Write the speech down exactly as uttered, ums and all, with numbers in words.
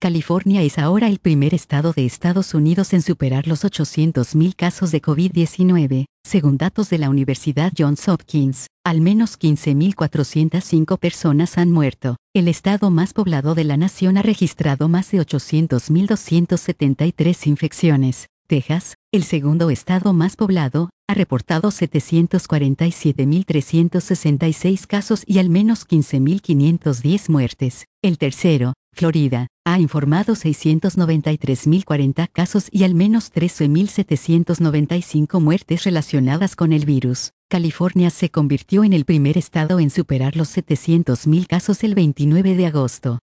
California es ahora el primer estado de Estados Unidos en superar los ochocientos mil casos de COVID diecinueve, según datos de la Universidad Johns Hopkins. Al menos quince mil cuatrocientas cinco personas han muerto. El estado más poblado de la nación ha registrado más de ochocientos mil doscientas setenta y tres infecciones. Texas, el segundo estado más poblado, ha reportado setecientos cuarenta y siete mil trescientos sesenta y seis casos y al menos quince mil quinientas diez muertes. El tercero, Florida, ha informado seiscientos noventa y tres mil cuarenta casos y al menos trece mil setecientas noventa y cinco muertes relacionadas con el virus. California se convirtió en el primer estado en superar los setecientos mil casos el veintinueve de agosto.